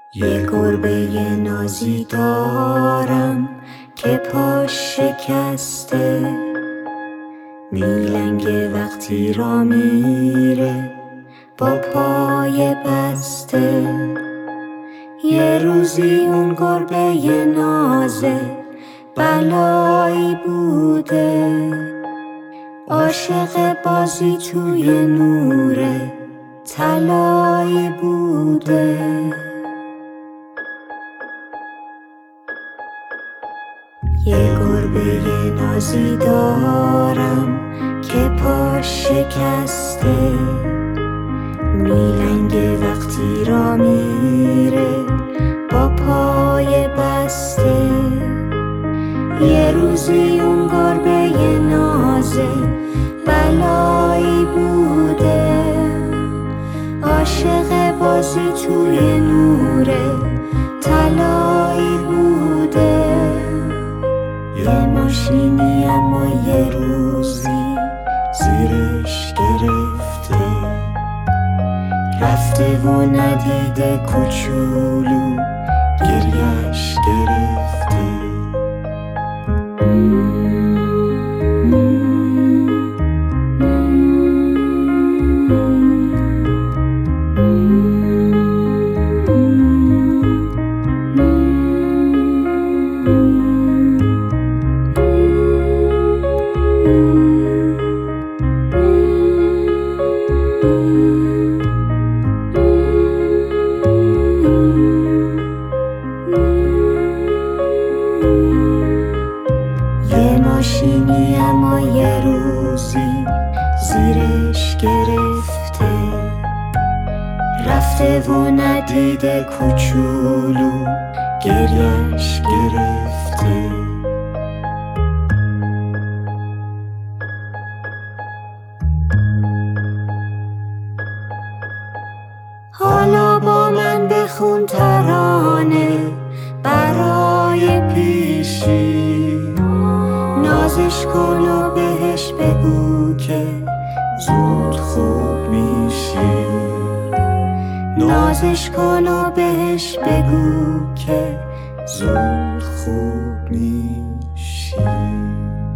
یه گربه نازی دارم که پاش شکسته، میلنگه وقتی را میره با پای بسته. یه روزی اون گربه نازه بلایی بوده، عاشق بازی توی نور طلایی بوده. یه گربه نازی دارم که پاش شکسته، میلنگه وقتی را میره با پای بسته. یه روزی اون گربه نازه بلایی بوده، عاشق بازی توی نور طلایی بوده. یه ماشینی اما یه روزی زیرش گرفته، رفته و ندیده کوچولو گریه‌اش گرفته. یه ماشینی اما یه روزی زیرش گرفته، رفته و ندیده کوچولو گریه‌اش گرفته. حالا با من بخون ترانه برای پیشی، نازش کن و بهش بگو که زود خوب میشی. نازش کن و بهش بگو که زود خوب میشی.